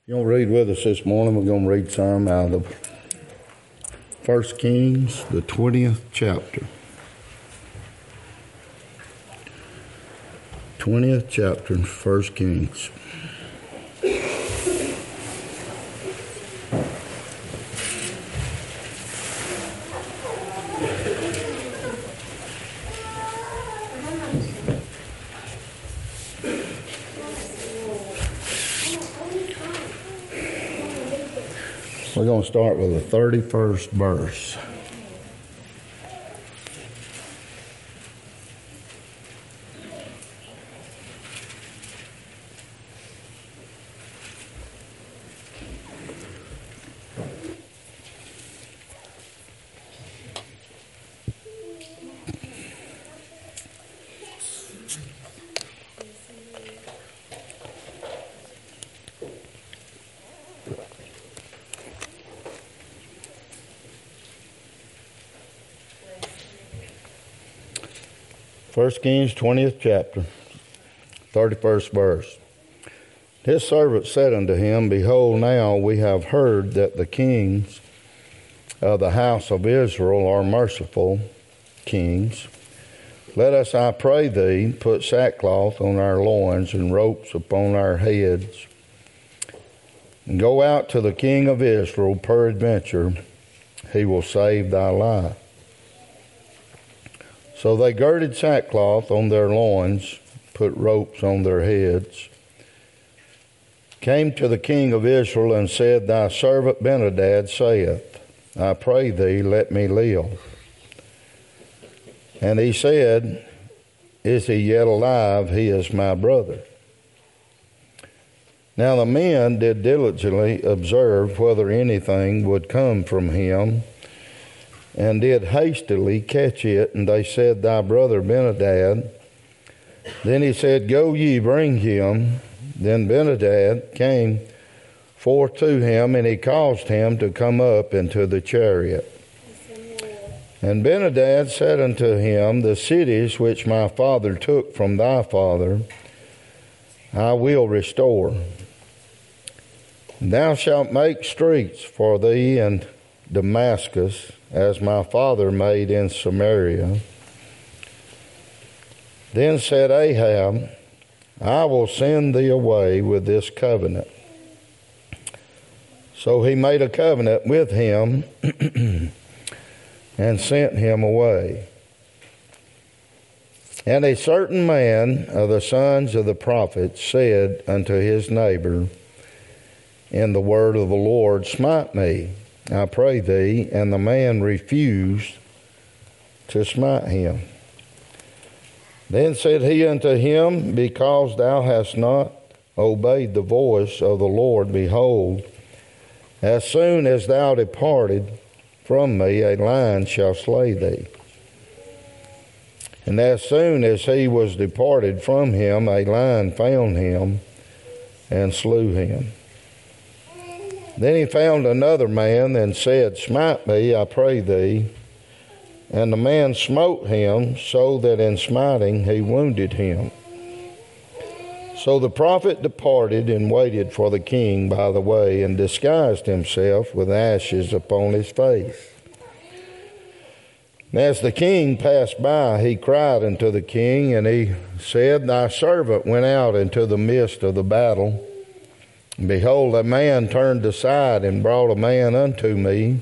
You're going to read with us this morning. We're going to read some out of 1 Kings, the 20th chapter. 20th chapter in 1 Kings. We're going to start with the 31st verse. First Kings 20th chapter, 31st verse. His servant said unto him, Behold, now we have heard that the kings of the house of Israel are merciful kings. Let us, I pray thee, put sackcloth on our loins and ropes upon our heads, and go out to the king of Israel, peradventure he will save thy life. So they girded sackcloth on their loins, put ropes on their heads, came to the king of Israel and said, Thy servant Ben-hadad saith, I pray thee, let me live. And he said, Is he yet alive? He is my brother. Now the men did diligently observe whether anything would come from him, and did hastily catch it, and they said, Thy brother Ben-hadad. Then he said, Go ye, bring him. Then Ben-hadad came forth to him, and he caused him to come up into the chariot. And Ben-hadad said unto him, The cities which my father took from thy father, I will restore. And thou shalt make streets for thee in Damascus, as my father made in Samaria. Then said Ahab, I will send thee away with this covenant. So he made a covenant with him and sent him away. And a certain man of the sons of the prophets said unto his neighbor in the word of the Lord, Smite me, I pray thee. And the man refused to smite him. Then said he unto him, Because thou hast not obeyed the voice of the Lord, behold, as soon as thou departed from me, a lion shall slay thee. And as soon as he was departed from him, a lion found him and slew him. Then he found another man and said, Smite me, I pray thee. And the man smote him, so that in smiting he wounded him. So the prophet departed and waited for the king by the way, and disguised himself with ashes upon his face. And as the king passed by, he cried unto the king, and he said, Thy servant went out into the midst of the battle. And behold, a man turned aside and brought a man unto me,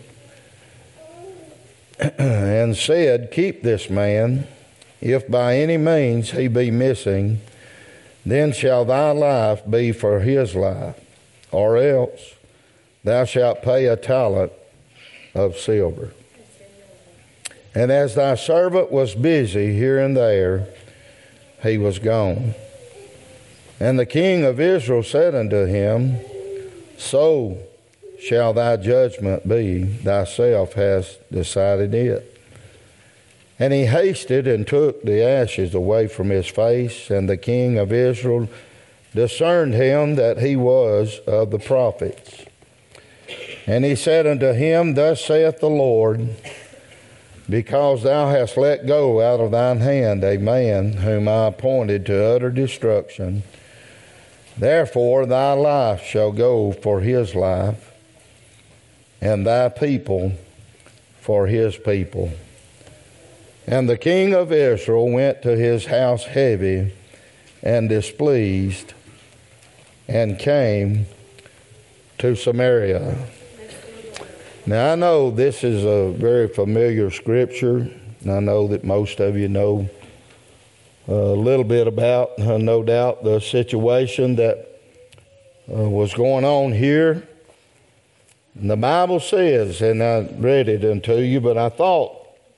and said, Keep this man. If by any means he be missing, then shall thy life be for his life, or else thou shalt pay a talent of silver. And as thy servant was busy here and there, he was gone. And the king of Israel said unto him, So shall thy judgment be, thyself hast decided it. And he hasted and took the ashes away from his face, and the king of Israel discerned him that he was of the prophets. And he said unto him, Thus saith the Lord, because thou hast let go out of thine hand a man whom I appointed to utter destruction, Therefore thy life shall go for his life, and thy people for his people. And the king of Israel went to his house heavy and displeased, and came to Samaria. Now I know this is a very familiar scripture, and I know that most of you know a little bit about, no doubt, the situation that was going on here. And the Bible says, and I read it unto you, but I thought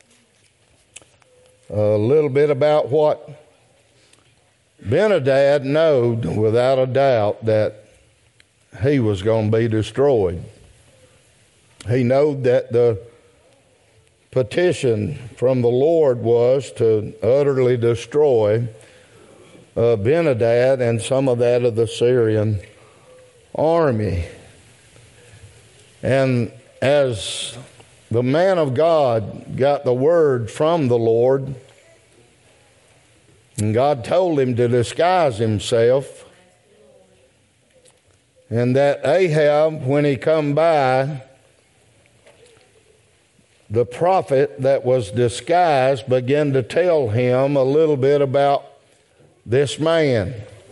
a little bit about what Ben-Hadad knowed without a doubt that he was going to be destroyed. He knowed that the petition from the Lord was to utterly destroy Ben-Hadad and some of that of the Syrian army. And as the man of God got the word from the Lord, and God told him to disguise himself, and that Ahab, when he come by, the prophet that was disguised began to tell him a little bit about this man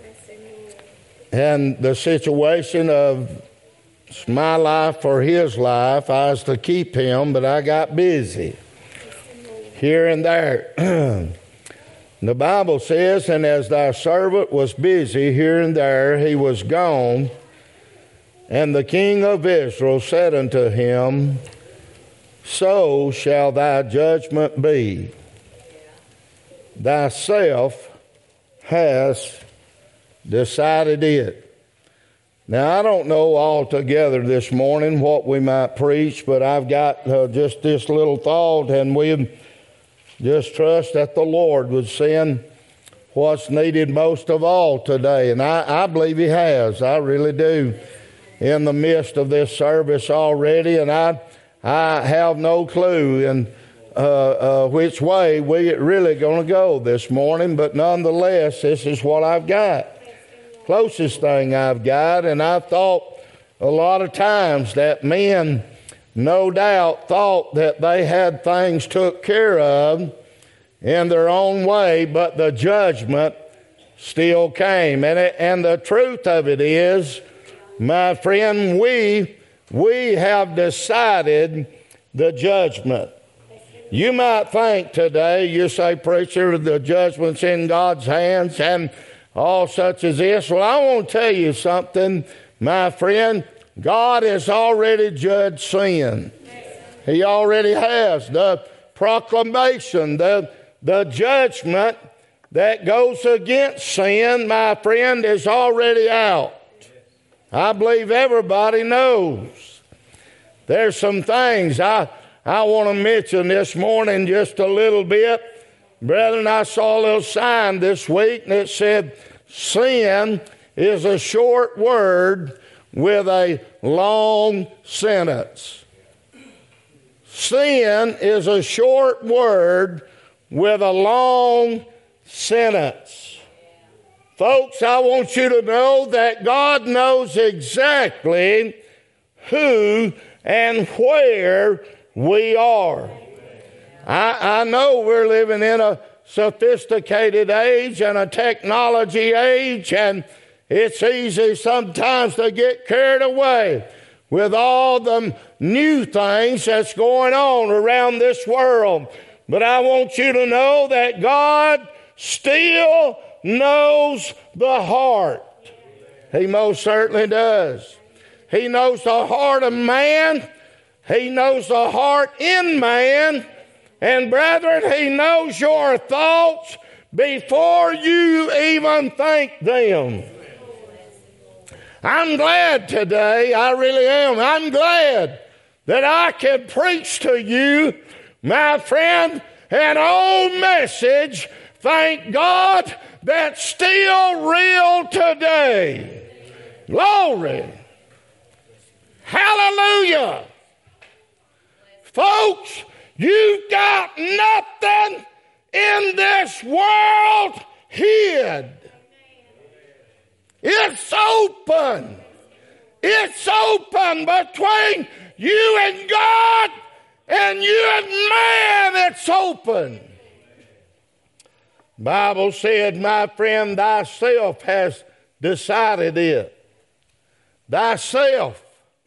and the situation of, it's my life for his life. I was to keep him, but I got busy here and there. The Bible says, and as thy servant was busy here and there, he was gone. And the king of Israel said unto him, so shall thy judgment be. Thyself hast decided it. Now, I don't know altogether this morning what we might preach, but I've got just this little thought, and we just trust that the Lord would send what's needed most of all today. And I believe He has. I really do. In the midst of this service already, and I have no clue in which way we're really going to go this morning, but nonetheless, this is what I've got. Closest thing I've got, and I've thought a lot of times that men, no doubt, thought that they had things took care of in their own way, but the judgment still came. And the truth of it is, my friend, we have decided the judgment. You might think today, you say, preacher, the judgment's in God's hands and all such as this. Well, I want to tell you something, my friend. God has already judged sin. He already has. The proclamation, the judgment that goes against sin, my friend, is already out. I believe everybody knows. There's some things I want to mention this morning just a little bit. Brethren, I saw a little sign this week, and it said, sin is a short word with a long sentence. Sin is a short word with a long sentence. Folks, I want you to know that God knows exactly who and where we are. I know we're living in a sophisticated age and a technology age, and it's easy sometimes to get carried away with all the new things that's going on around this world. But I want you to know that God still knows the heart. He most certainly does. He knows the heart of man. He knows the heart in man. And brethren, He knows your thoughts before you even think them. I'm glad today, I really am. I'm glad that I can preach to you, my friend, an old message, thank God, that's still real today. Glory. Hallelujah. Folks, you've got nothing in this world hid. It's open. It's open between you and God and you and man. It's open. Bible said, my friend, thyself has decided it. Thyself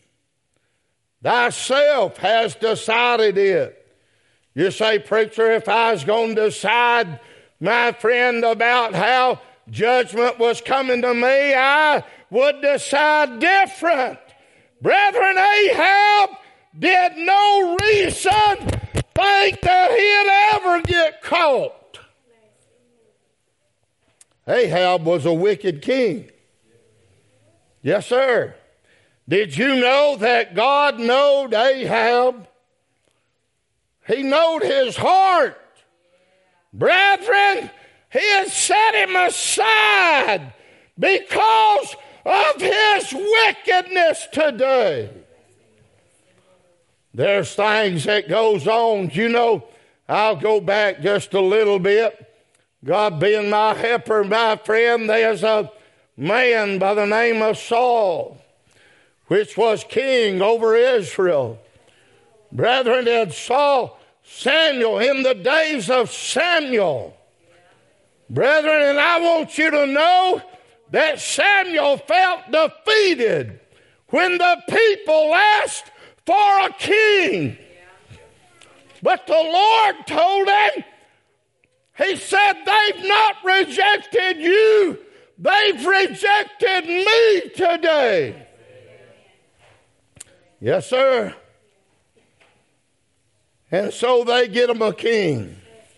has decided it. You say, preacher, if I was going to decide, my friend, about how judgment was coming to me, I would decide different. Brethren, Ahab did no reason think that he'd ever get caught. Ahab was a wicked king. Yes, sir. Did you know that God knowed Ahab? He knowed his heart. Brethren, he had set him aside because of his wickedness today. There's things that goes on. You know, I'll go back just a little bit. God being my helper, my friend, there's a man by the name of Saul, which was king over Israel. Brethren, it saw Samuel in the days of Samuel. Brethren, and I want you to know that Samuel felt defeated when the people asked for a king. But the Lord told him, he said, they've not rejected you. They've rejected me today. Yes, sir. And so they get him a king.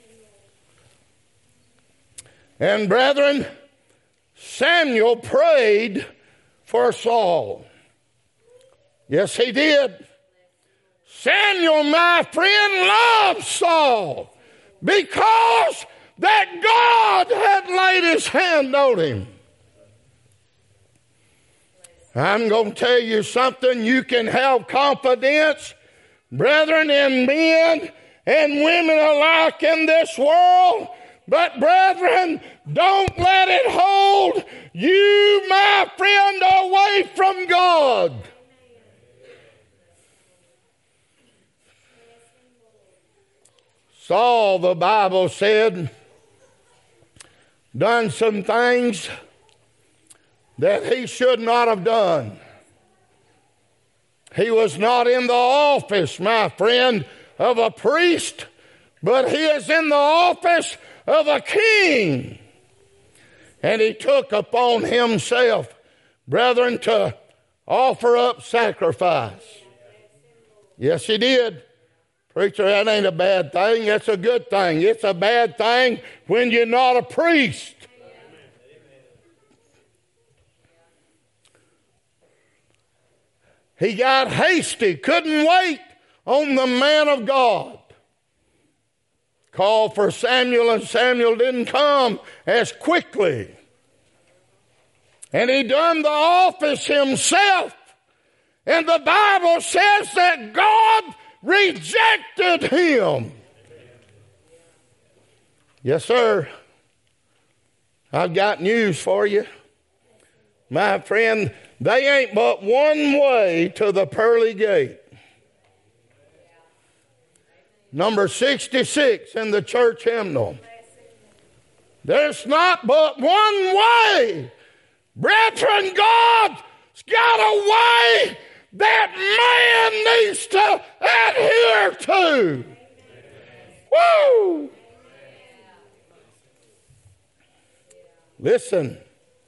And brethren, Samuel prayed for Saul. Yes, he did. Samuel, my friend, loved Saul because that God had laid his hand on him. I'm going to tell you something. You can have confidence, brethren, in men and women alike in this world. But brethren, don't let it hold you, my friend, away from God. Saul, the Bible said, done some things that he should not have done. He was not in the office, my friend, of a priest, but he is in the office of a king. And he took upon himself, brethren, to offer up sacrifice. Yes, he did. Preacher, that ain't a bad thing. That's a good thing. It's a bad thing when you're not a priest. He got hasty, couldn't wait on the man of God. Called for Samuel, and Samuel didn't come as quickly. And he done the office himself. And the Bible says that God rejected him. Yes, sir. I've got news for you. My friend, they ain't but one way to the pearly gate. Number 66 in the church hymnal. There's not but one way. Brethren, God's got a way that man needs to adhere to. Woo! Listen.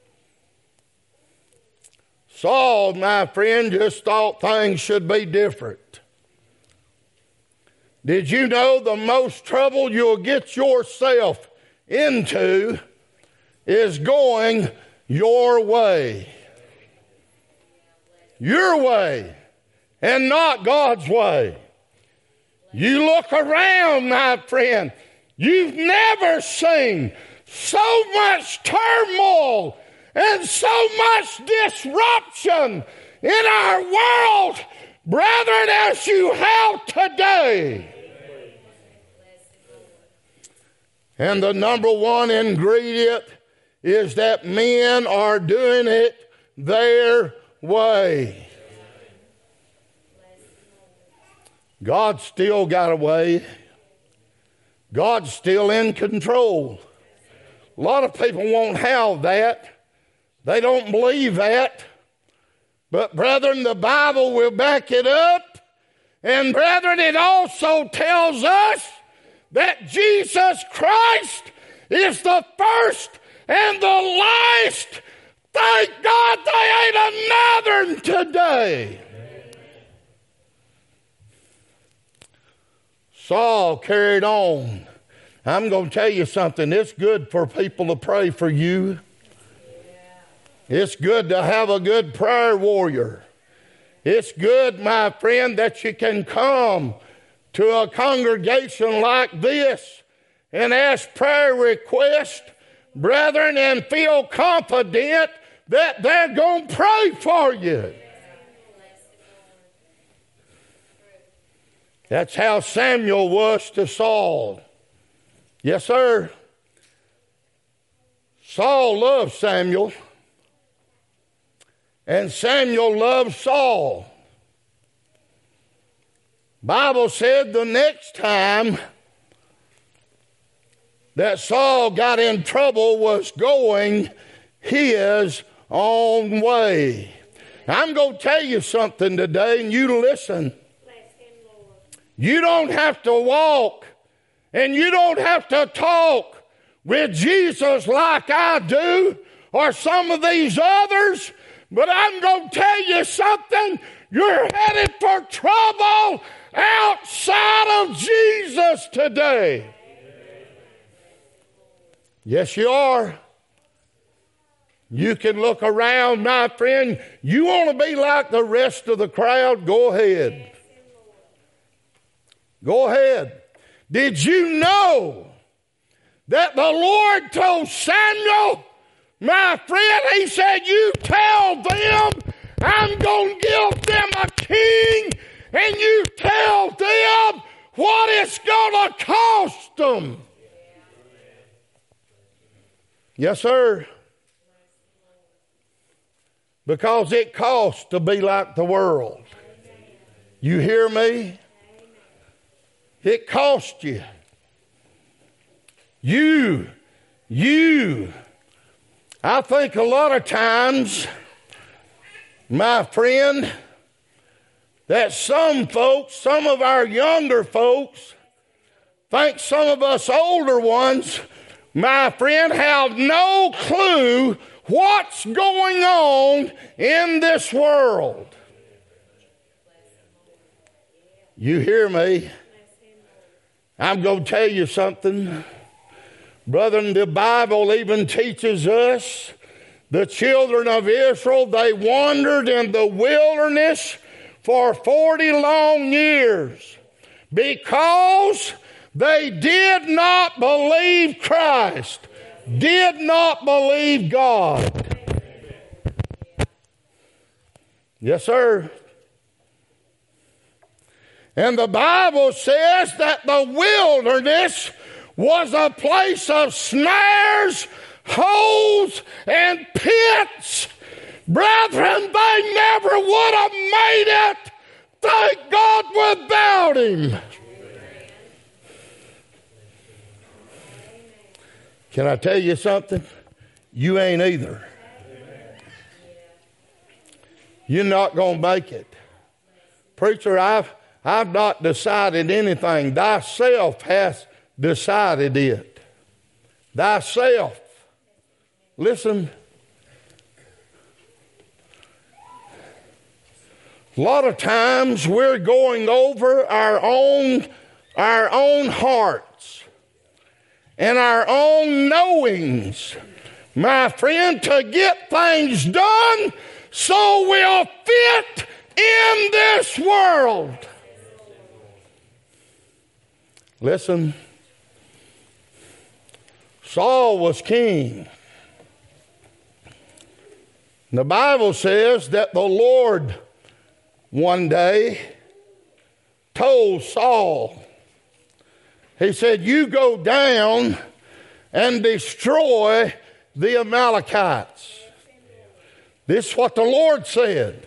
Saul, my friend, just thought things should be different. Did you know the most trouble you'll get yourself into is going your way? Your way and not God's way. You look around, my friend, you've never seen so much turmoil and so much disruption in our world, brethren, as you have today. And the number one ingredient is that men are doing it their way. God's still got a way. God's still in control. A lot of people won't have that. They don't believe that. But brethren, the Bible will back it up. And brethren, it also tells us that Jesus Christ is the first and the last. Thank God they ain't another today. Saul carried on. I'm going to tell you something. It's good for people to pray for you. It's good to have a good prayer warrior. It's good, my friend, that you can come to a congregation like this and ask prayer requests, brethren, and feel confident that they're going to pray for you. That's how Samuel was to Saul. Yes, sir. Saul loved Samuel, and Samuel loved Saul. Bible said the next time that Saul got in trouble was going his own way. I'm going to tell you something today, and you listen. You don't have to walk and you don't have to talk with Jesus like I do or some of these others, but I'm going to tell you something. You're headed for trouble outside of Jesus today. Yes, you are. You can look around, my friend. You want to be like the rest of the crowd? Go ahead. Go ahead. Did you know that the Lord told Samuel, my friend, he said, you tell them I'm going to give them a king, and you tell them what it's going to cost them. Yes, sir. Because it costs to be like the world. You hear me? It costs you. I think a lot of times, my friend, that some folks, some of our younger folks, think some of us older ones, my friend, have no clue what's going on in this world. You hear me? I'm going to tell you something. Brethren, the Bible even teaches us the children of Israel, they wandered in the wilderness for 40 long years because they did not believe Christ, did not believe God. Yes, sir. And the Bible says that the wilderness was a place of snares, holes, and pits. Brethren, they never would have made it, thank God, without Him. Can I tell you something? You ain't either. You're not going to make it. Preacher, I've not decided anything. Thyself has decided it. Thyself. Listen. A lot of times we're going over our own hearts and our own knowings, my friend, to get things done so we'll fit in this world. Listen, Saul was king. The Bible says that the Lord one day told Saul, he said, you go down and destroy the Amalekites. This is what the Lord said.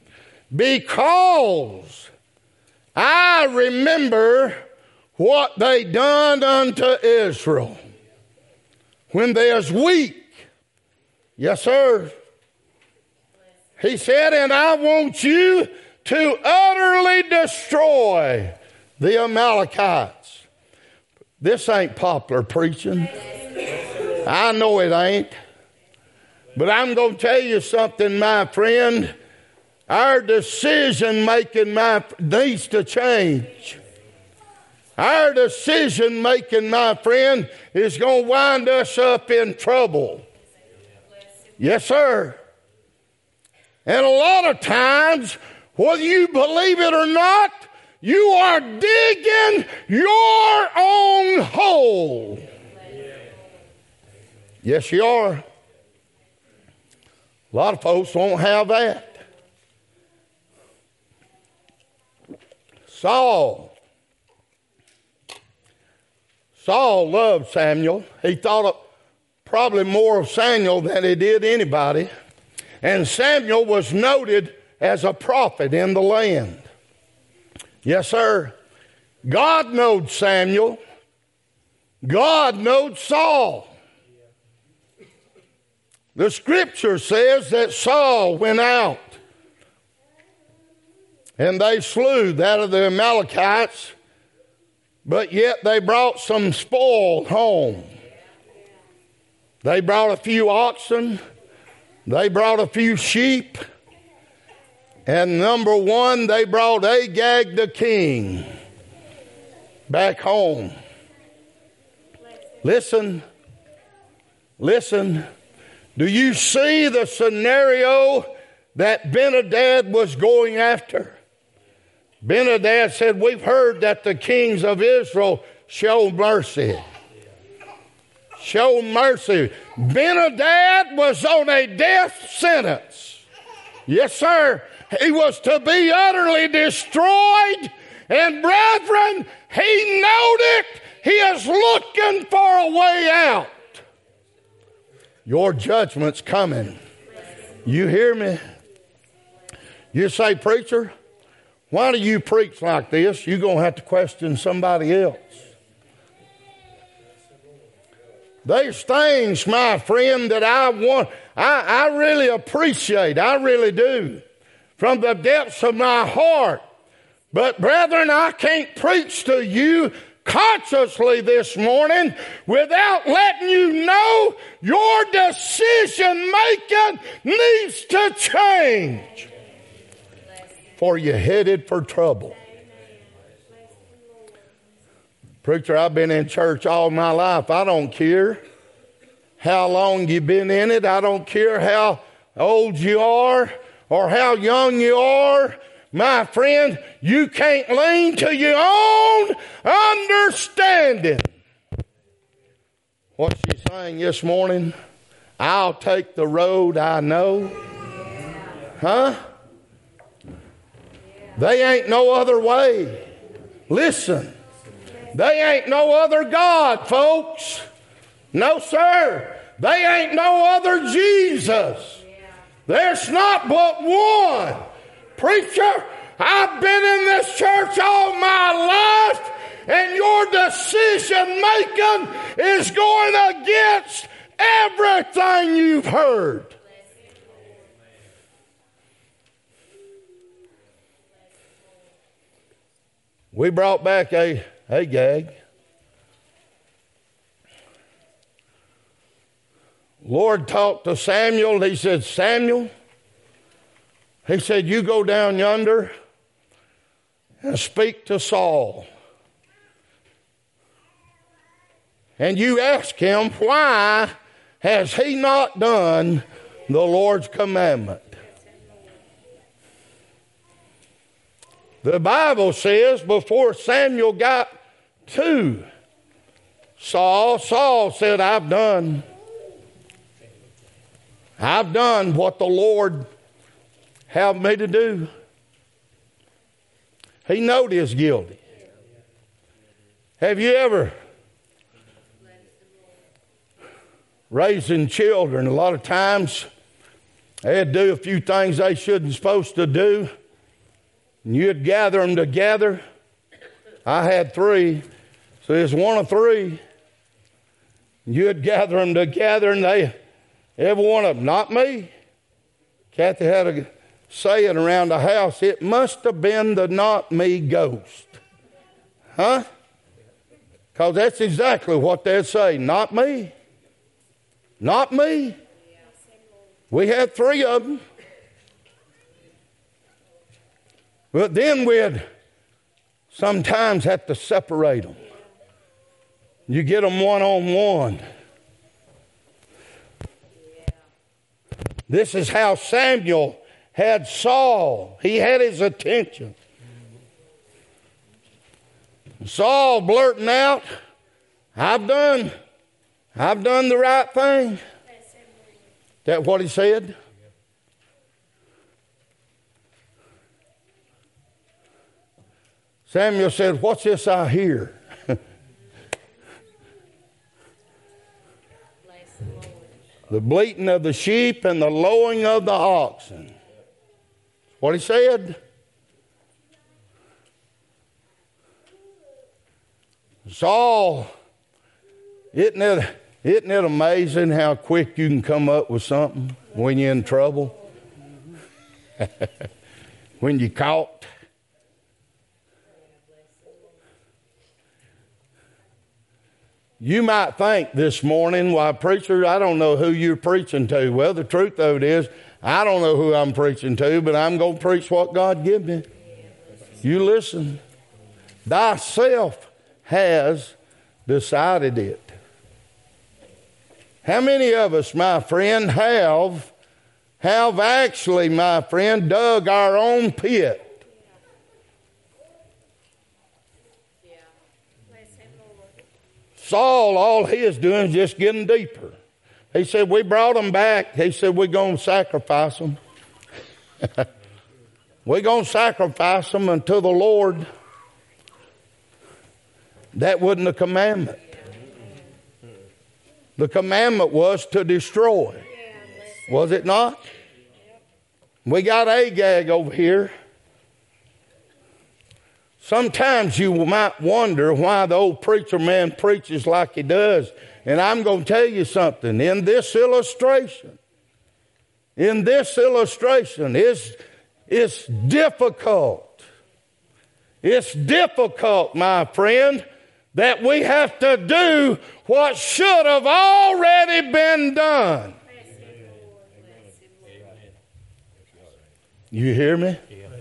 Because I remember what they done unto Israel when they was weak. Yes, sir. He said, and I want you to utterly destroy the Amalekites. This ain't popular preaching. I know it ain't. But I'm going to tell you something, my friend. Our decision making needs to change. Our decision making, my friend, is going to wind us up in trouble. Yes, sir. And a lot of times, whether you believe it or not, you are digging your own hole. Yes, you are. A lot of folks won't have that. Saul loved Samuel. He thought probably more of Samuel than he did anybody. And Samuel was noted as a prophet in the land. Yes, sir. God knowed Samuel. God knowed Saul. The scripture says that Saul went out and they slew that of the Amalekites, but yet they brought some spoil home. They brought a few oxen. They brought a few sheep. And number one, they brought Agag the king back home. Listen. Do you see the scenario that Ben-Hadad was going after? Ben-Hadad said, we've heard that the kings of Israel show mercy. Show mercy. Ben-Hadad was on a death sentence. Yes, sir. He was to be utterly destroyed. And brethren, he knowed it. He is looking for a way out. Your judgment's coming. You hear me? You say, preacher, why do you preach like this? You're going to have to question somebody else. There's things, my friend, that I really appreciate. I really do. From the depths of my heart. But brethren, I can't preach to you consciously this morning without letting you know your decision making needs to change. For you're headed for trouble. Preacher, I've been in church all my life. I don't care how long you've been in it. I don't care how old you are or how young you are. My friend, you can't lean to your own understanding. What's she saying this morning? I'll take the road I know. Huh? They ain't no other way. Listen. They ain't no other God, folks. No, sir. They ain't no other Jesus. There's not but one. Preacher, I've been in this church all my life, and your decision making is going against everything you've heard. We brought back Agag. Lord talked to Samuel. He said, Samuel, he said, you go down yonder and speak to Saul. And you ask him, why has he not done the Lord's commandment? The Bible says before Samuel got to Saul, Saul said, I've done what the Lord have me to do. He knowed he was guilty. Have you ever raising children. A lot of times they'd do a few things they shouldn't supposed to do. And you'd gather them together. I had 3, so it's one of 3. You'd gather them together, and every one of them, not me. Kathy had a saying around the house, it must have been the not me ghost. Huh? Because that's exactly what they'd say, not me. Not me. We had 3 of them. But then we'd sometimes have to separate them. You get them one-on-one. This is how Samuel had Saul. He had his attention. Saul blurting out, I've done the right thing. That what he said? Samuel said, what's this I hear? The bleating of the sheep and the lowing of the oxen. What he said? Saul, isn't it amazing how quick you can come up with something when you're in trouble? When you're caught? You might think this morning, well, preacher, I don't know who you're preaching to. Well, the truth of it is, I don't know who I'm preaching to, but I'm going to preach what God give me. You listen. Thyself has decided it. How many of us, my friend, have actually, my friend, dug our own pit? Saul, all he is doing is just getting deeper. He said, we brought them back. He said, we're going to sacrifice them. We're going to sacrifice them unto the Lord. That wasn't the commandment. The commandment was to destroy. Was it not? We got Agag over here. Sometimes you might wonder why the old preacher man preaches like he does. And I'm going to tell you something. In this illustration, it's difficult. It's difficult, my friend, that we have to do what should have already been done. You hear me?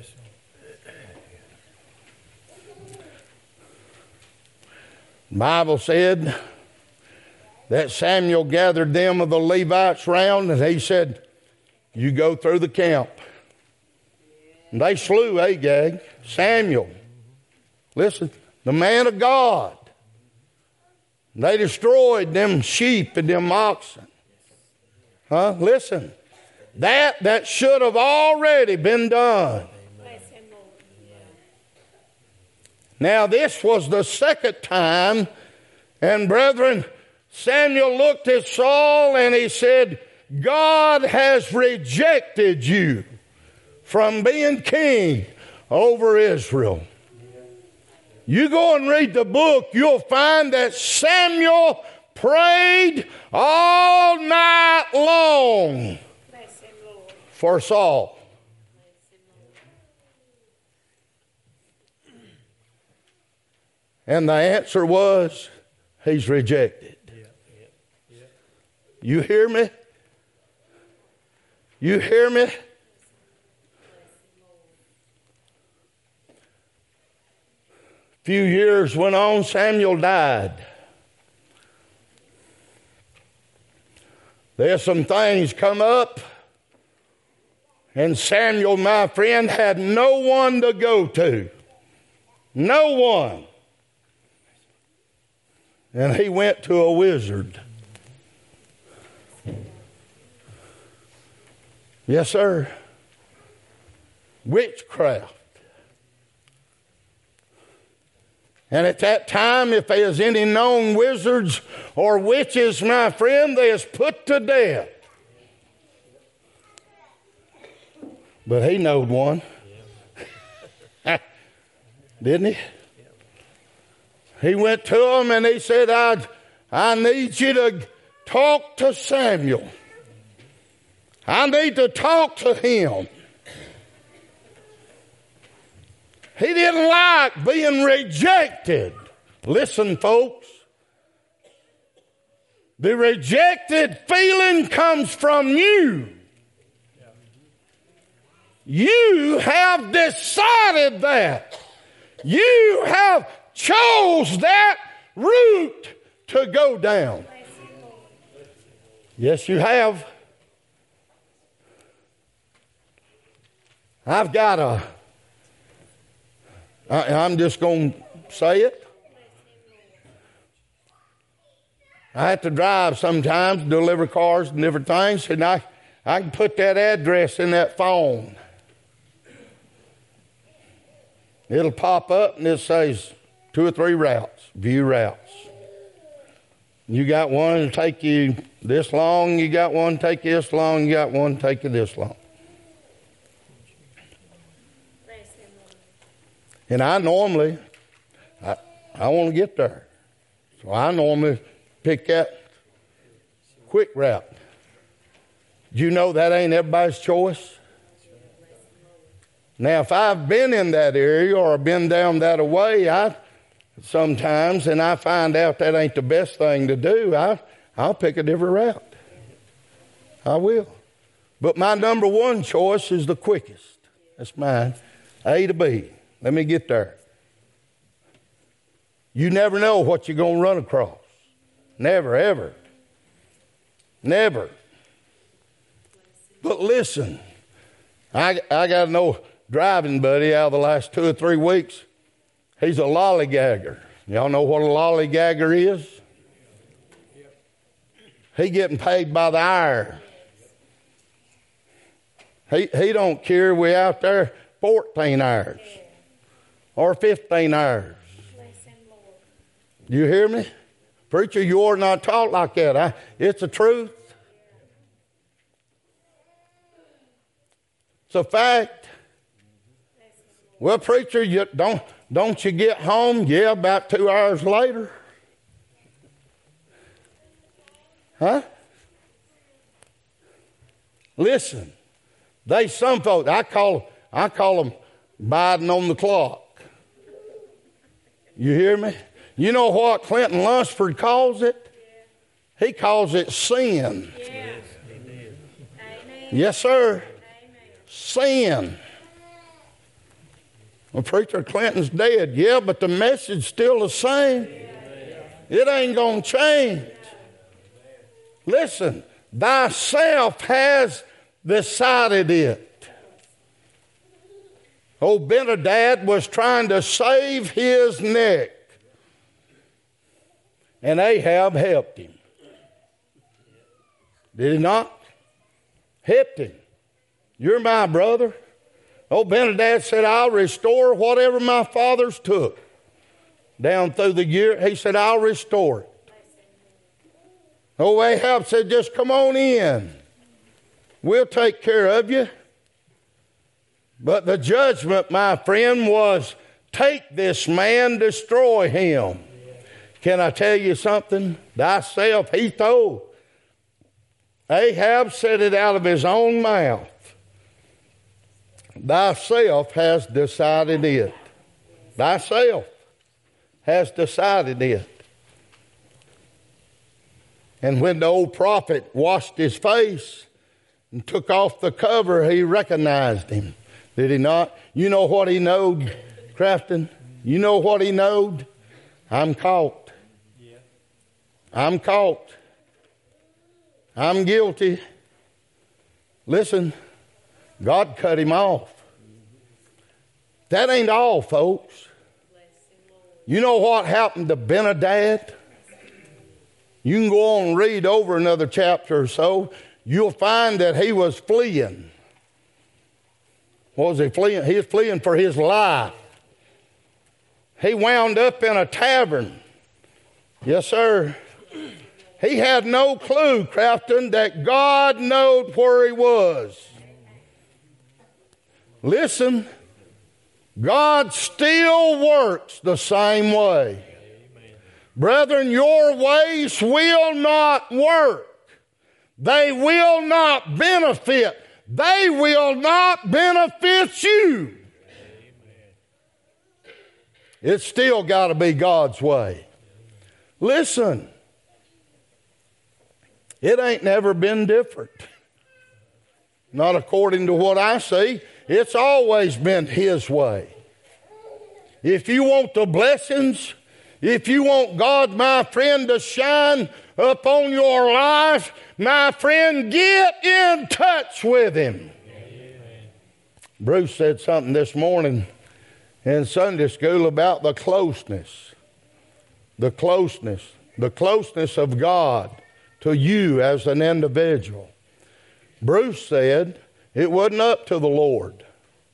The Bible said that Samuel gathered them of the Levites round, and he said, you go through the camp. And they slew Agag, Samuel. Listen, the man of God. They destroyed them sheep and them oxen. Huh? Listen, that should have already been done. Now, this was the second time, and brethren, Samuel looked at Saul and he said, God has rejected you from being king over Israel. You go and read the book, you'll find that Samuel prayed all night long for Saul. And the answer was, he's rejected. You hear me? You hear me? A few years went on, Samuel died. There's some things come up, and Samuel, my friend, had no one to go to. No one. And he went to a wizard. Yes, sir. Witchcraft. And at that time, if there's any known wizards or witches, my friend, they is put to death. But he knowed one. Didn't he? He went to him and he said, I need you to talk to Samuel. I need to talk to him. He didn't like being rejected. Listen, folks. The rejected feeling comes from you. You have decided that. You have chose that route to go down. Yes, you have. I'm just going to say it. I have to drive sometimes, deliver cars and different things, and I can put that address in that phone. It'll pop up and it says 2 or 3 routes, view routes. You got one to take you this long, you got one to take you this long, you got one to take you this long. And I normally, I want to get there. So I normally pick that quick route. Do you know that ain't everybody's choice? Now, if I've been in that area or been down that way, sometimes, and I find out that ain't the best thing to do, I'll pick a different route. I will. But my number one choice is the quickest. That's mine. A to B. Let me get there. You never know what you're going to run across. Never, ever. Never. But listen, I got an old driving buddy out of the last 2 or 3 weeks. He's a lollygagger. Y'all know what a lollygagger is? He getting paid by the hour. He don't care we out there 14 hours or 15 hours. You hear me? Preacher, you ought not talk like that. It's the truth. It's a fact. Well, preacher, don't you get home? Yeah, about 2 hours later. Huh? Listen, some folks, I call them biting on the clock. You hear me? You know what Clinton Lunsford calls it? He calls it sin. Yes, yes sir. Sin. Well, Preacher Clinton's dead. Yeah, but the message's still the same. It ain't going to change. Listen, thyself has decided it. Old Benadad was trying to save his neck. And Ahab helped him. Did he not? Helped him. You're my brother. Old Benadad said, I'll restore whatever my fathers took. Down through the year, he said, I'll restore it. Old Ahab said, just come on in. We'll take care of you. But the judgment, my friend, was take this man, destroy him. Can I tell you something? Thyself, he told. Ahab said it out of his own mouth. Thyself has decided it. Thyself has decided it. And when the old prophet washed his face and took off the cover, he recognized him. Did he not? You know what he knowed, Crafton? You know what he knowed? I'm caught. I'm caught. I'm guilty. Listen, God cut him off. That ain't all, folks. You know what happened to Benadad? You can go on and read over another chapter or so. You'll find that he was fleeing. What was he fleeing? He was fleeing for his life. He wound up in a tavern. Yes, sir. He had no clue, Crafton, that God knowed where he was. Listen, God still works the same way. Brethren, your ways will not work. They will not benefit. They will not benefit you. It's still got to be God's way. Listen, it ain't never been different. Not according to what I see. It's always been His way. If you want the blessings, if you want God, my friend, to shine upon your life, my friend, get in touch with Him. Amen. Bruce said something this morning in Sunday school about the closeness of God to you as an individual. Bruce said it wasn't up to the Lord.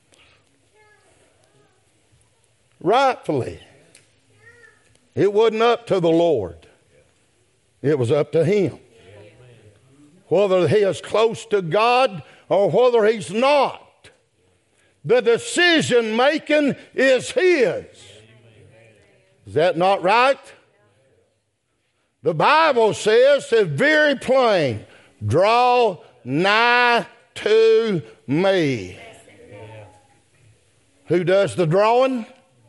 Rightfully, it wasn't up to the Lord. It was up to Him. Whether he is close to God or whether he's not, the decision making is His. Is that not right? The Bible says it's very plain, draw nigh to me. Who does the drawing?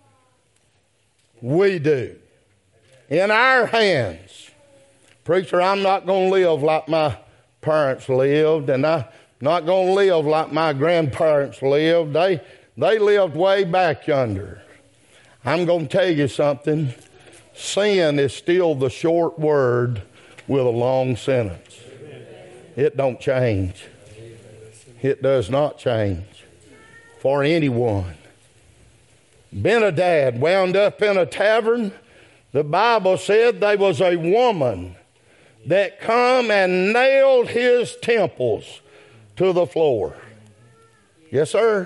We do. In our hands. Preacher, I'm not going to live like my parents lived, and I'm not going to live like my grandparents lived. They lived way back yonder. I'm going to tell you something. Sin is still the short word with a long sentence. It don't change. It does not change for anyone. Benadad wound up in a tavern. The Bible said there was a woman that come and nailed his temples to the floor. Yes, sir.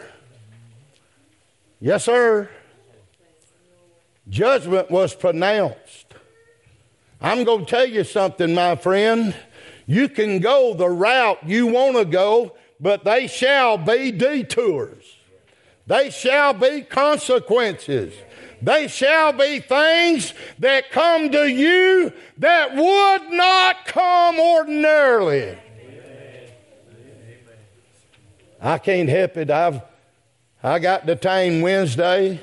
Yes, sir. Judgment was pronounced. I'm going to tell you something, my friend. You can go the route you want to go, but they shall be detours. They shall be consequences. They shall be things that come to you that would not come ordinarily. I can't help it. I got detained Wednesday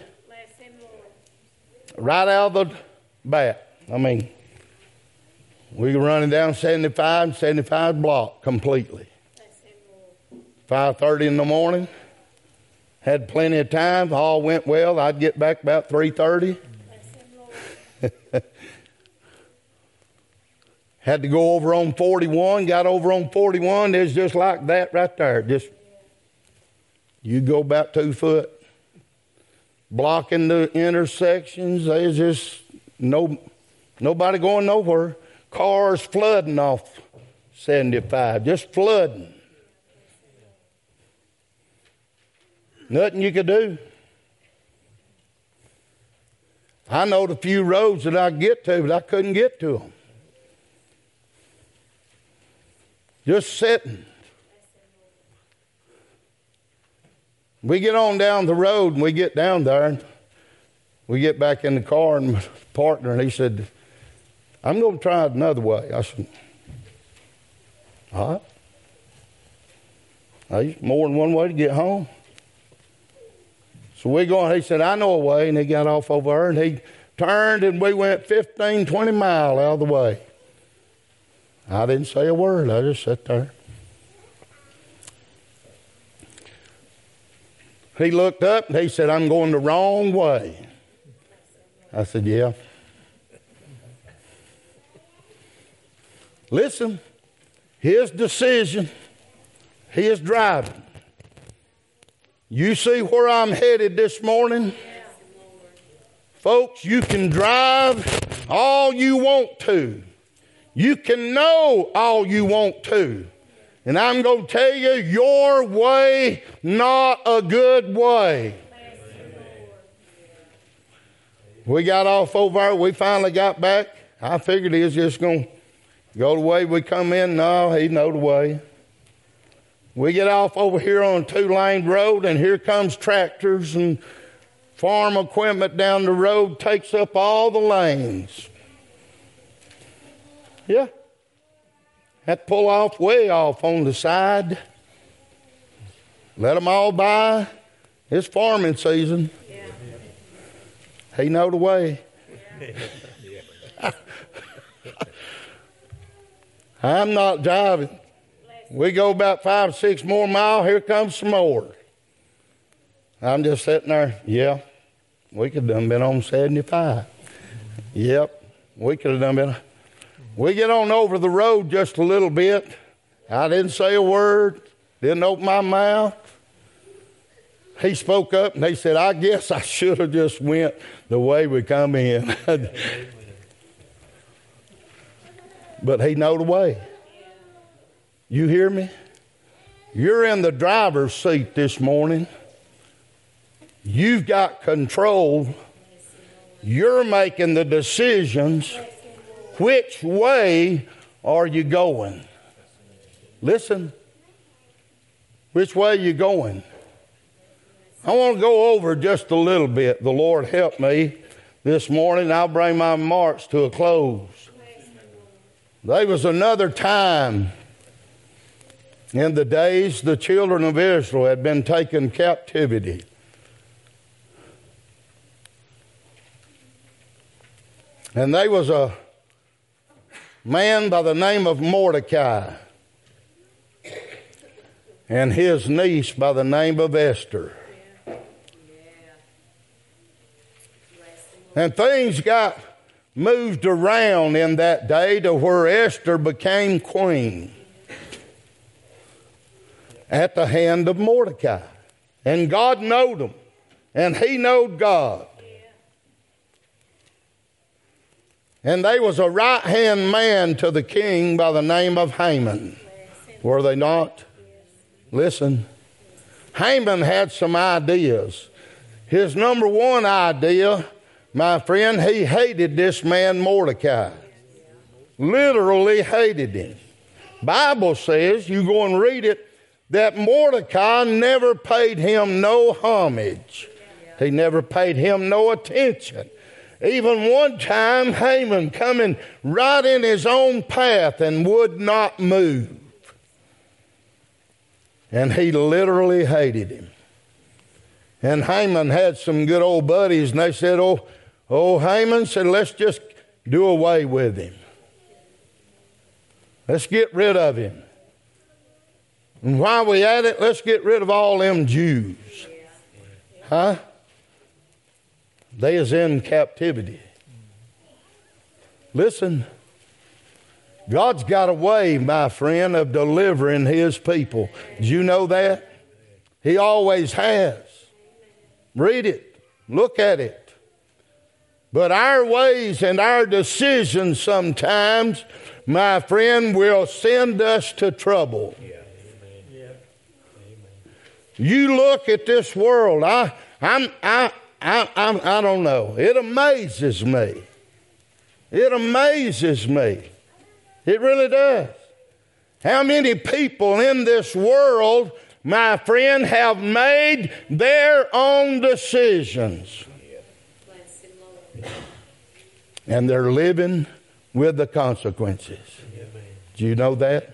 right out of the bat. I mean, we were running down 75 block completely. 5:30 in the morning. Had plenty of time. All went well. I'd get back about 3:30. Had to go over on 41. Got over on 41. It's just like that right there. Just you go about 2 foot. Blocking the intersections. There's just nobody going nowhere. Cars flooding off 75. Just flooding. Nothing you could do. I know the few roads that I could get to, but I couldn't get to them. Just sitting. We get on down the road and we get down there and we get back in the car and my partner, and he said, I'm going to try it another way. I said, all right. There's more than one way to get home. So we go on. He said, I know a way. And he got off over there and he turned and we went 15, 20 miles out of the way. I didn't say a word. I just sat there. He looked up and he said, I'm going the wrong way. I said, yeah. Listen, his decision, his driving. You see where I'm headed this morning? Folks, you can drive all you want to. You can know all you want to. And I'm going to tell you, your way, not a good way. We got off over there. We finally got back. I figured he was just going to go the way we come in. No, he know the way. We get off over here on a 2-lane road, and here comes tractors and farm equipment down the road, takes up all the lanes. Yeah. Had to pull off way off on the side. Let them all by. It's farming season. Yeah. He know the way. Yeah. I'm not driving. We go about 5 or 6 more miles. Here comes some more. I'm just sitting there. Yeah, we could have done been on 75. Yep, we could have done been. We get on over the road just a little bit. I didn't say a word. Didn't open my mouth. He spoke up and he said, I guess I should have just went the way we come in. But he know the way. You hear me? You're in the driver's seat this morning. You've got control. You're making the decisions. Which way are you going? Listen. Which way are you going? I want to go over just a little bit. The Lord help me this morning. I'll bring my remarks to a close. There was another time in the days the children of Israel had been taken captivity. And there was a man by the name of Mordecai and his niece by the name of Esther. And things got moved around in that day to where Esther became queen at the hand of Mordecai. And God knowed him, and he knowed God. And they was a right-hand man to the king by the name of Haman. Were they not? Listen. Haman had some ideas. His number one idea, my friend, he hated this man Mordecai. Literally hated him. Bible says, you go and read it, that Mordecai never paid him no homage. He never paid him no attention. Even one time, Haman coming right in his own path and would not move. And he literally hated him. And Haman had some good old buddies, and they said, oh, Haman said, let's just do away with him. Let's get rid of him. And while we at it, let's get rid of all them Jews. Huh? They is in captivity. Listen, God's got a way, my friend, of delivering his people. Did you know that? He always has. Read it. Look at it. But our ways and our decisions sometimes, my friend, will send us to trouble. You look at this world. I don't know. It amazes me. It amazes me. It really does. How many people in this world, my friend, have made their own decisions? And they're living with the consequences. Do you know that?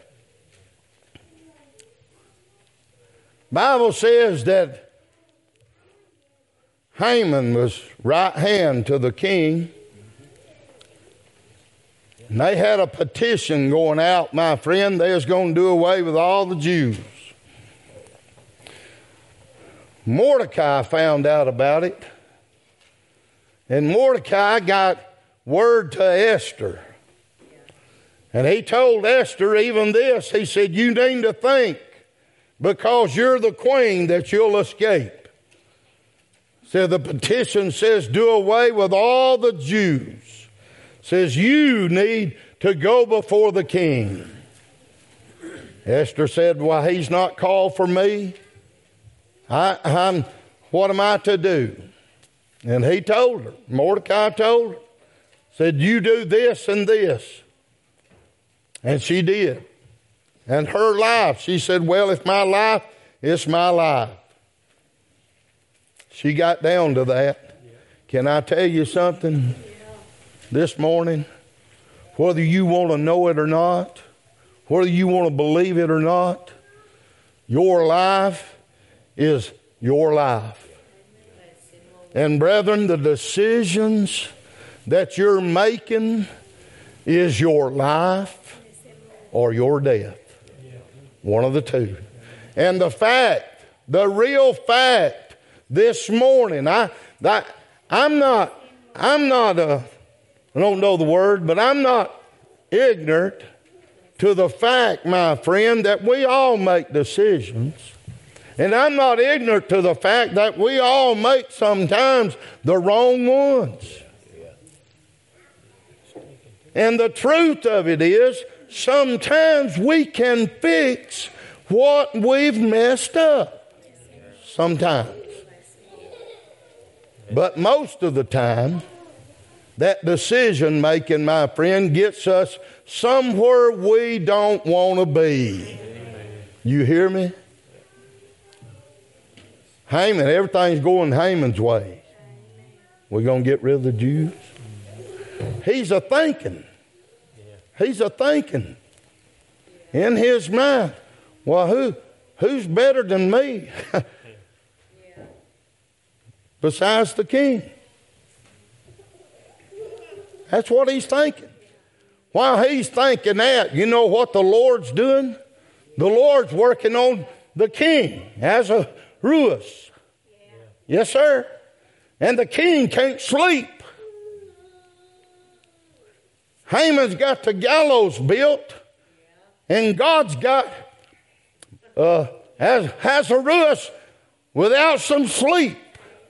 Bible says that Haman was right hand to the king. And they had a petition going out, my friend. They was going to do away with all the Jews. Mordecai found out about it. And Mordecai got word to Esther. And he told Esther even this. He said, you need to think, because you're the queen, that you'll escape. So the petition says, do away with all the Jews. Says, you need to go before the king. Esther said, well, he's not called for me. What am I to do? And he told her, Mordecai told her, said, you do this and this. And she did. And her life, she said, well, if my life, it's my life. She got down to that. Can I tell you something this morning? Whether you want to know it or not, whether you want to believe it or not, your life is your life. And brethren, the decisions that you're making is your life or your death. One of the two. And the fact, the real fact this morning, I don't know the word, but I'm not ignorant to the fact, my friend, that we all make decisions. And I'm not ignorant to the fact that we all make sometimes the wrong ones. And the truth of it is, sometimes we can fix what we've messed up. Sometimes. But most of the time, that decision making, my friend, gets us somewhere we don't want to be. You hear me? Haman, everything's going Haman's way. We're going to get rid of the Jews? He's a thinking. He's a thinking in his mind. Well, who's better than me besides the king? That's what he's thinking. While he's thinking that, you know what the Lord's doing? The Lord's working on the king as a ruse. Yes, sir. And the king can't sleep. Haman's got the gallows built, and God's got Ahasuerus without some sleep.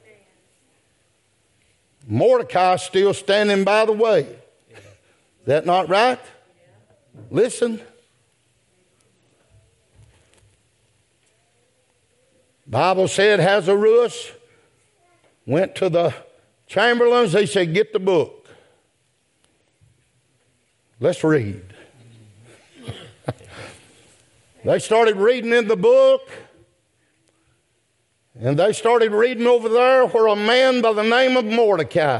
Mordecai still standing by the way. Is that not right? Listen. Bible said Ahasuerus went to the chamberlains. They said, get the book. Let's read. They started reading in the book. And they started reading over there where a man by the name of Mordecai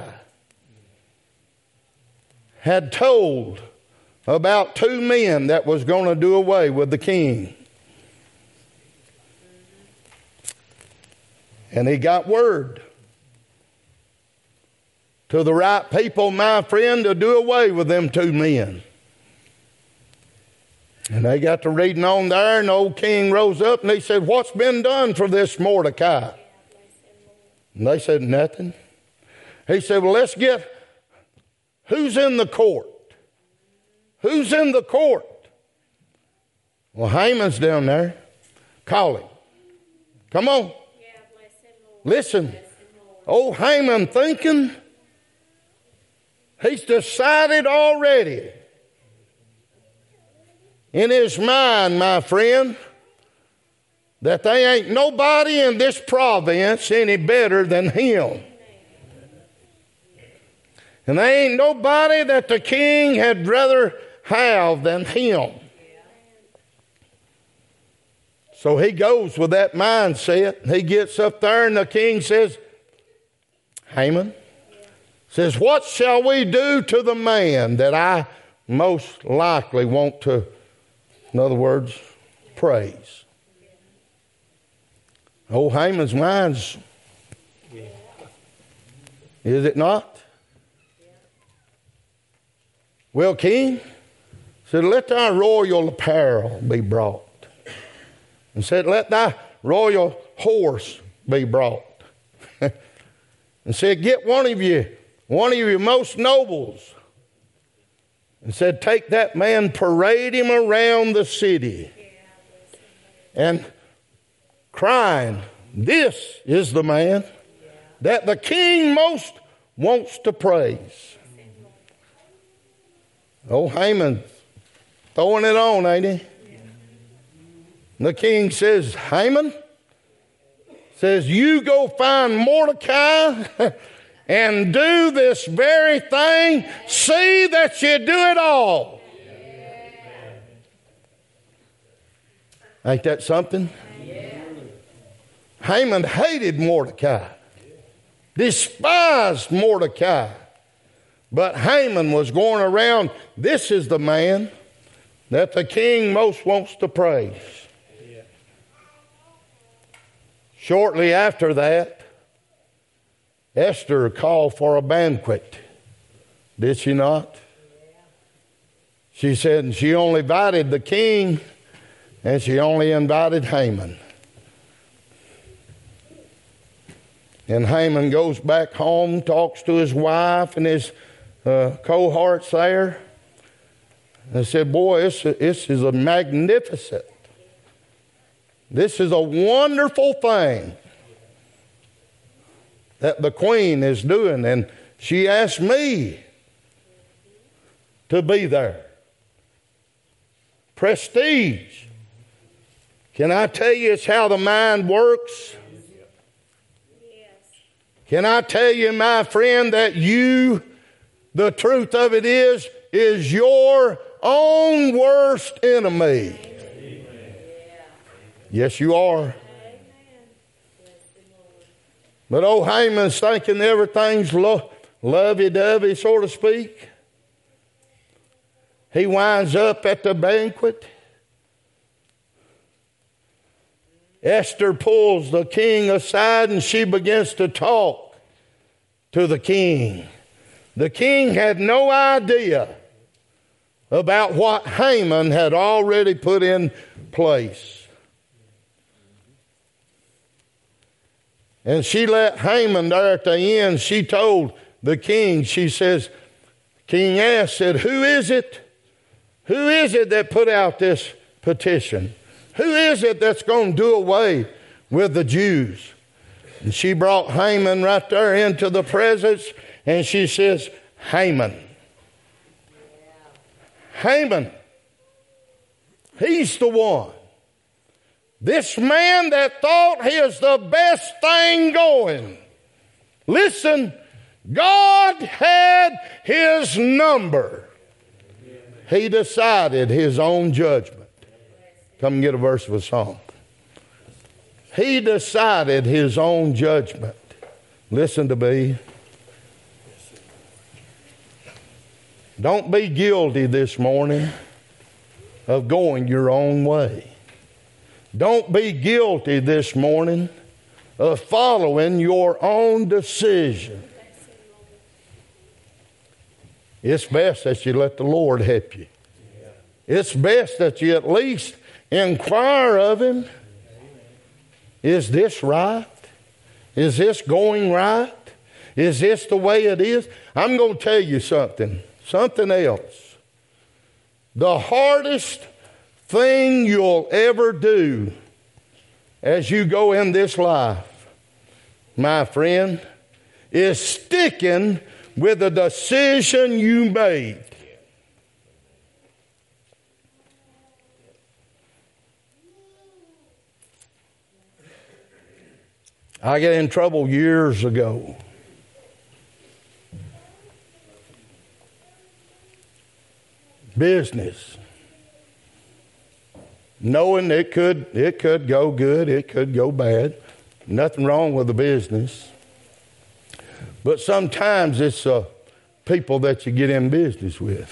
had told about two men that was going to do away with the king. And he got word to the right people, my friend, to do away with them two men. And they got to reading on there, and the old king rose up and he said, what's been done for this Mordecai? And they said, nothing. He said, well, let's get, who's in the court? Who's in the court? Well, Haman's down there. Call him. Come on. Listen. Old Haman thinking, he's decided already in his mind, my friend, that there ain't nobody in this province any better than him. And there ain't nobody that the king had rather have than him. So he goes with that mindset. He gets up there and the king says, Haman says, what shall we do to the man that I most likely want to, in other words, praise? Oh, Haman's mind's, is it not? Well, king said, let thy royal apparel be brought. And said, let thy royal horse be brought. And said, get one of your most nobles. And said, take that man, parade him around the city. And crying, this is the man that the king most wants to praise. Oh, Haman throwing it on, ain't he? The king says, Haman, says, you go find Mordecai and do this very thing, see that you do it all. Ain't that something? Haman hated Mordecai, despised Mordecai. But Haman was going around, this is the man that the king most wants to praise. Shortly after that, Esther called for a banquet. Did she not? She said she only invited the king and she only invited Haman. And Haman goes back home, talks to his wife and his cohorts there. And said, boy, this is a magnificent. This is a wonderful thing that the queen is doing. And she asked me to be there. Prestige. Can I tell you it's how the mind works? Can I tell you, my friend, that the truth of it is your own worst enemy. Yes, you are. But old Haman's thinking everything's lovey-dovey, so to speak. He winds up at the banquet. Esther pulls the king aside and she begins to talk to the king. The king had no idea about what Haman had already put in place. And she let Haman there at the end. She told the king, she says, King asked, said, who is it? Who is it that put out this petition? Who is it that's going to do away with the Jews? And she brought Haman right there into the presence, and she says, Haman. Haman. He's the one. This man that thought he was the best thing going. Listen, God had his number. He decided his own judgment. Come and get a verse of a song. He decided his own judgment. Listen to me. Don't be guilty this morning of going your own way. Don't be guilty this morning of following your own decision. It's best that you let the Lord help you. It's best that you at least inquire of him. Is this right? Is this going right? Is this the way it is? I'm going to tell you something else. The hardest thing you'll ever do as you go in this life, my friend, is sticking with the decision you made. I got in trouble years ago. Business. Knowing it could go good, it could go bad. Nothing wrong with the business. But sometimes it's people that you get in business with.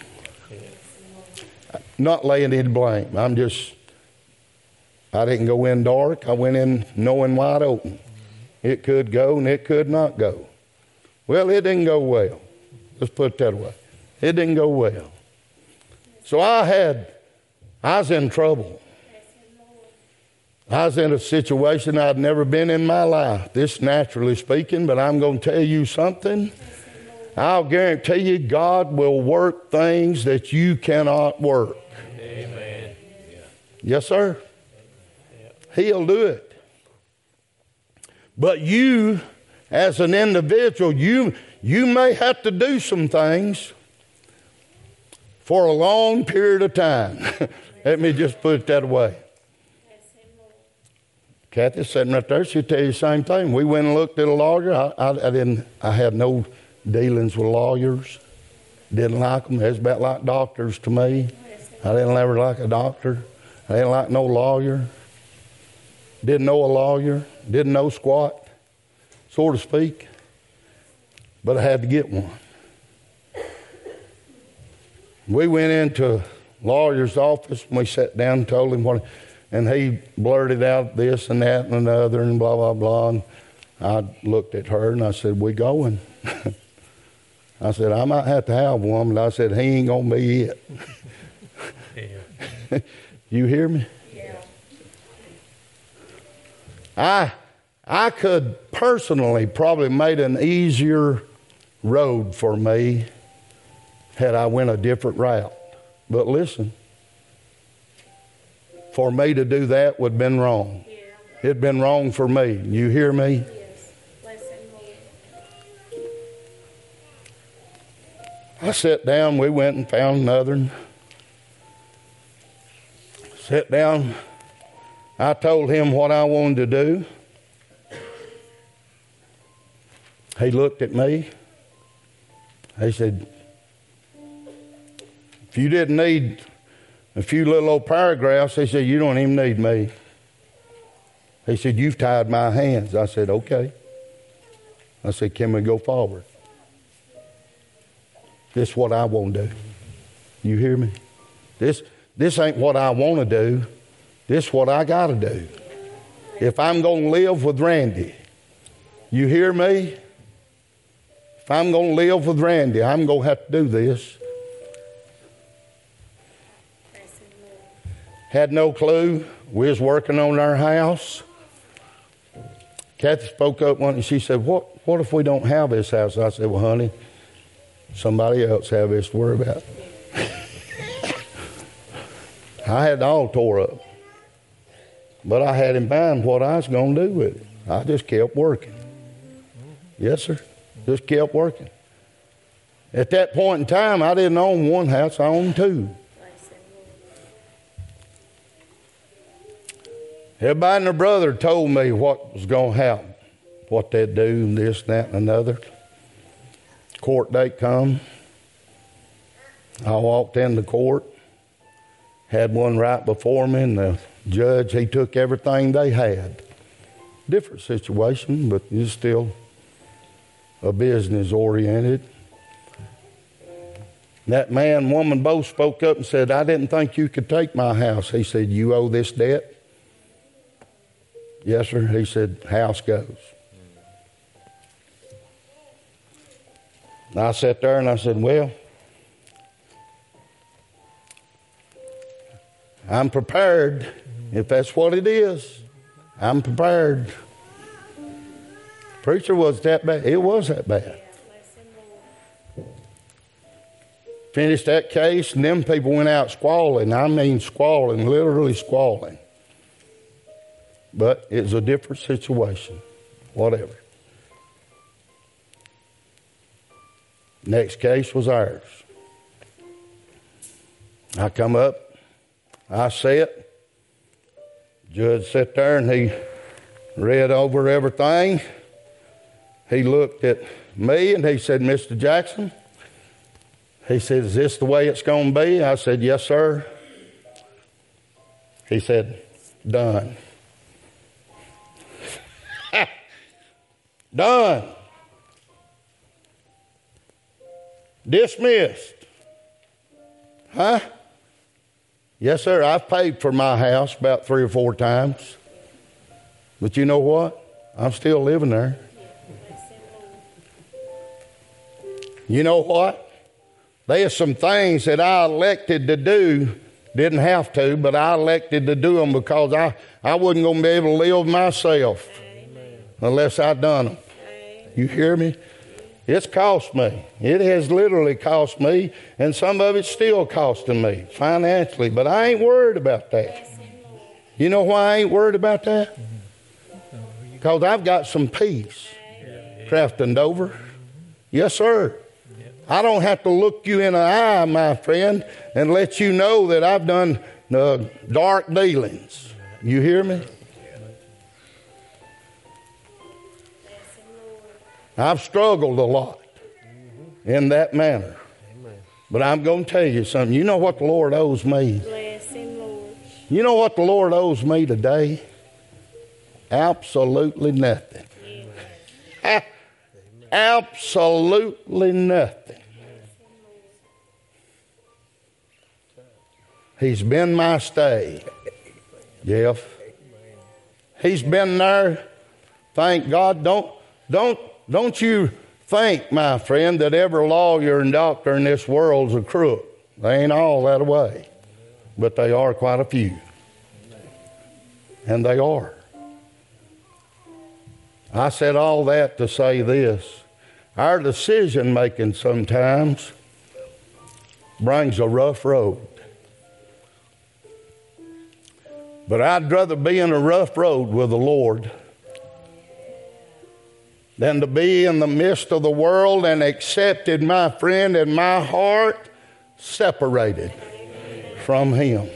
Not laying any blame. I didn't go in dark. I went in knowing wide open. It could go and it could not go. Well, it didn't go well. Let's put it that way. It didn't go well. So I was in trouble. I was in a situation I'd never been in my life. This naturally speaking, but I'm going to tell you something. I'll guarantee you God will work things that you cannot work. Amen. Yes, sir. He'll do it. But you, as an individual, you may have to do some things for a long period of time. Let me just put it that way. Kathy's sitting right there. She'll tell you the same thing. We went and looked at a lawyer. I had no dealings with lawyers. Didn't like them. They was about like doctors to me. I didn't ever like a doctor. I didn't like no lawyer. Didn't know a lawyer. Didn't know squat, so to speak. But I had to get one. We went into a lawyer's office and we sat down and told him what, and he blurted out this and that and another and blah, blah, blah. And I looked at her and I said, we going? I said, I might have to have one, but I said, he ain't going to be it. Yeah. You hear me? Yeah. I could personally probably made an easier road for me had I went a different route. But listen, for me to do that would have been wrong. Yeah. It'd been wrong for me. You hear me? Yes. Blessing Lord. I sat down. We went and found another. Sat down. I told him what I wanted to do. He looked at me. He said, if you didn't need a few little old paragraphs, he said, you don't even need me. He said, you've tied my hands. I said, okay. I said, can we go forward? This is what I want to do. You hear me? This ain't what I want to do. This is what I got to do. If I'm going to live with Randy, you hear me? If I'm going to live with Randy, I'm going to have to do this. Had no clue. We was working on our house. Kathy spoke up one and she said, what if we don't have this house? I said, well, honey, somebody else have this to worry about. I had it all tore up. But I had in mind what I was going to do with it. I just kept working. Yes, sir. Just kept working. At that point in time, I didn't own one house. I owned two. Everybody and their brother told me what was going to happen, what they'd do, this, that, and another. Court date come. I walked into court, had one right before me, and the judge, he took everything they had. Different situation, but it's still a business oriented. That man and woman both spoke up and said, I didn't think you could take my house. He said, you owe this debt? Yes, sir. He said, house goes. And I sat there and I said, well, I'm prepared. If that's what it is, I'm prepared. Preacher, was that bad? It was that bad. Finished that case, and them people went out squalling. I mean squalling, literally squalling. But it was a different situation. Whatever. Next case was ours. I come up. I sat. Judge sat there and he read over everything. He looked at me and he said, Mr. Jackson, he said, is this the way it's going to be? I said, yes, sir. He said, done. Done. Dismissed. Huh? Yes, sir. I've paid for my house about 3 or 4 times. But you know what? I'm still living there. You know what? There's some things that I elected to do, didn't have to, but I elected to do them because I wasn't going to be able to live myself unless I done them. You hear me? It's cost me. It has literally cost me, and some of it's still costing me financially, but I ain't worried about that. You know why I ain't worried about that? Because I've got some peace. Crafton Dover. Yes, sir. I don't have to look you in the eye, my friend, and let you know that I've done dark dealings. You hear me? I've struggled a lot in that manner. Amen. But I'm going to tell you something. You know what the Lord owes me? Bless him, Lord. You know what the Lord owes me today? Absolutely nothing. Absolutely nothing. He's been my stay, Jeff. He's been there. Thank God. Don't you think, my friend, that every lawyer and doctor in this world's a crook. They ain't all that way. But they are quite a few. And they are. I said all that to say this. Our decision making sometimes brings a rough road. But I'd rather be in a rough road with the Lord than to be in the midst of the world and accepted, my friend, in my heart, separated from Him.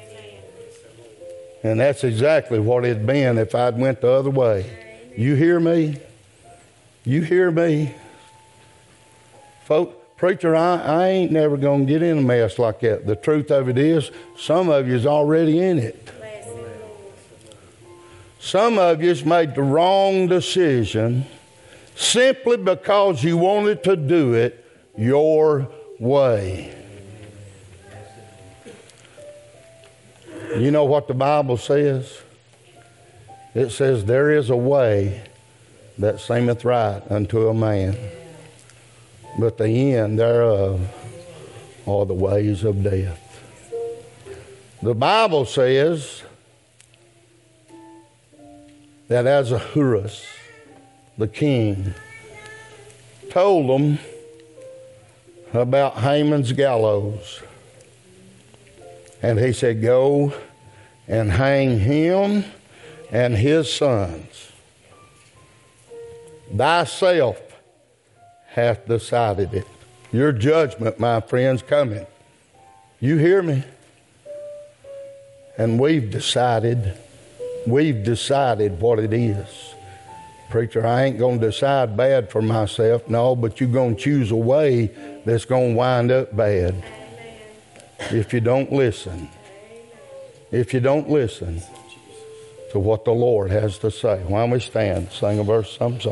And that's exactly what it'd been if I'd went the other way. You hear me? You hear me? Folks, preacher, I ain't never going to get in a mess like that. The truth of it is, some of you's already in it. Bless him, Lord. Some of you's made the wrong decision simply because you wanted to do it your way. You know what the Bible says? It says, there is a way that seemeth right unto a man, but the end thereof are the ways of death. The Bible says that Ahasuerus, the king, told them about Haman's gallows. And he said, go and hang him and his sons. Thyself hath decided it. Your judgment, my friends, coming. You hear me? And we've decided what it is. Preacher, I ain't going to decide bad for myself. No, but you're going to choose a way that's going to wind up bad. If you don't listen. If you don't listen to what the Lord has to say. Why don't we stand, sing a verse, some song.